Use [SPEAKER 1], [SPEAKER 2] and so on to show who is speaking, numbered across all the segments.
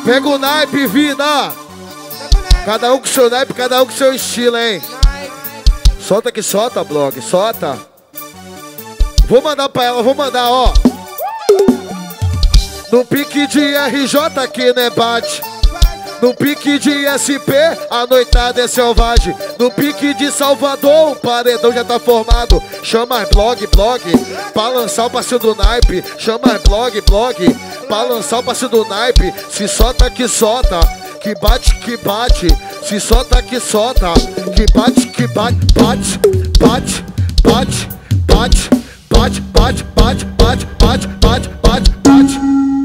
[SPEAKER 1] Pega o naipe, Vina. Cada um com seu naipe, cada um com seu estilo, hein? Solta que solta, blog, solta. Vou mandar pra ela, vou mandar, ó. No pique de RJ aqui, né, bate. No pique de SP, a noitada é selvagem. No pique de Salvador, o paredão já tá formado. Chama as blog, pra lançar o parceiro do naipe. Chama as blog, pra lançar o parceiro do naipe. Se solta que solta, que bate, se solta que solta, que bate, bate, bate, bate, bate, bate, bate, bate, bate, bate, bate, bate, bate.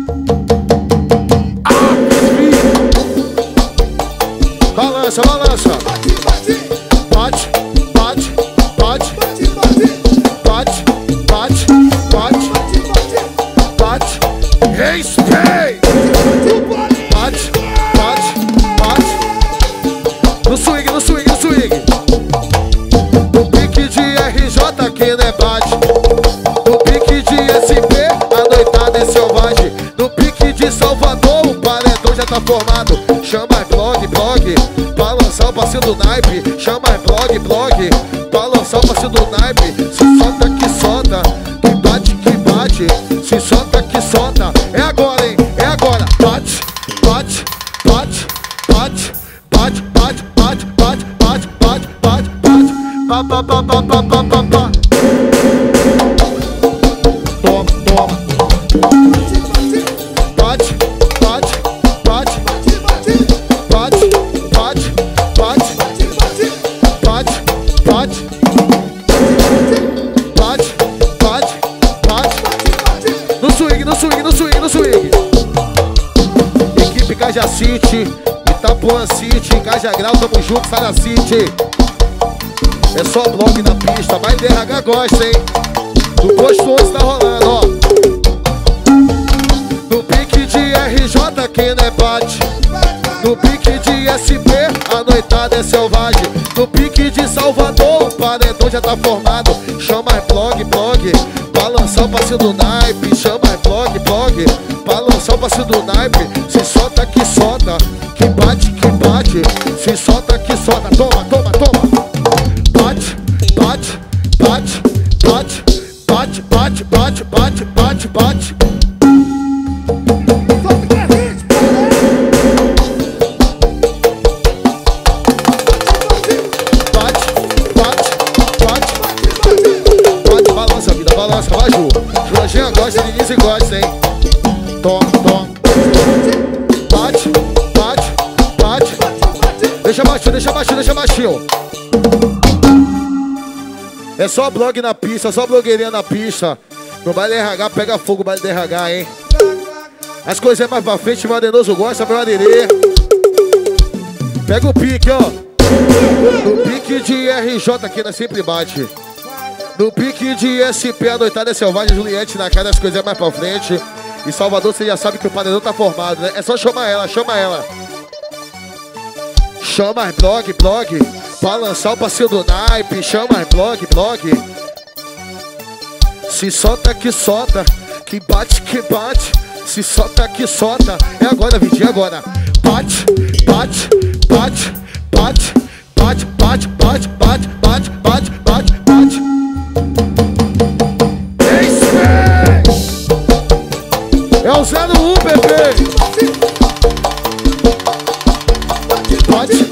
[SPEAKER 1] Balança, balança. Bate, bate, bate, bate, bate, bate, bate, respeito. Bate, bate, bate. No swing, no swing, no swing. No pique de RJ aqui, né, bate. No pique de SP, a noitada é selvagem. No pique de Salvador, o paredão já tá formado. Chama as blog, pra lançar o parceiro do naipe. Chama as blog, pra lançar o parceiro do naipe. Se solta que solta, que bate, se solta que solta. É agora, hein, é agora. Bate, bate, bate, bate, bate, bate, bate, bate, bate, bate, bate, bate. Pá, pá, pá, pá, pá, pá, pá, pá. Toma, toma. Bate, bate, bate, bate, bate, bate, bate, bate, bate, bate, bate. No swing, no swing, no swing, no swing. Equipe Caja City, Itapuã City, Caja Grau, tamo junto, Sara City. É só blog na pista, mas DRH gosta, hein? Do posto 11 tá rolando, ó. No pique de RJ aqui, né, bate. No pique de SP, a noitada é selvagem. No pique de Salvador, o paredão já tá formado. Chama as blog, pra lançar o parceiro do naipe. Chama as blog, pra lançar o parceiro do naipe. Se solta que solta, que bate, se solta que solta. Toma, toma, toma. Bate, bate, bate, bate, bate, bate, bate, bate, bate, bate. Balança, vai, Ju. Jorginho gosta, Denise gosta, hein? Toma, toma. Bate, bate, bate. Deixa baixinho, deixa baixinho, deixa baixinho. É só blog na pista, só blogueirinha na pista. No baile RH, pega fogo o baile RH, hein? As coisas mais pra frente, Madenoso gosta, meu aderê. Pega o pique, ó. No pique de RJ aqui, nós sempre bate. No pique de SP, a noitada é selvagem, Juliette na cara, as coisas mais pra frente. E Salvador, você já sabe que o paredão tá formado, né? É só chamar ela, chama ela. Chama as blog, pra lançar o parceiro do naipe. Chama as blog. Se solta que solta, que bate, se solta que solta. É agora, Vidinho, agora. Bate, bate, bate, bate, bate, bate, bate, bate, bate, bate, bate, bate. É o 01, bebê. Bate.